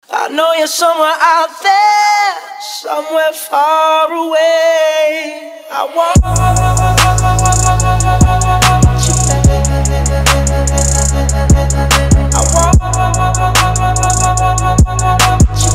I know you're somewhere out there, somewhere far away. I want you back. I want you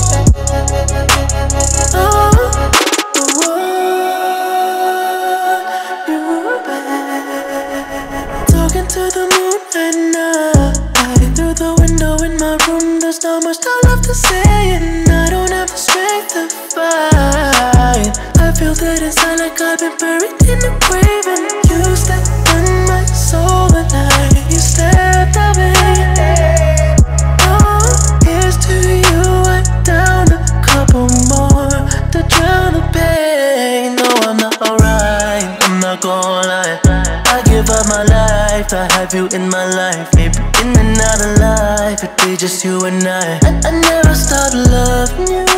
back. Talking to the moon at night. Through the window in my room, there's not much I love to say, and I don't have the strength to fight. I feel that inside like I've been buried in a grave, and you stepped on my soul the night you stepped away. Oh, here's to you, I down a couple more to drown the pain. No, I'm not alright, I'm not gonna lie. I give up my life to have you in my life. Maybe in and out of life, it'd be just you and I never stopped loving you.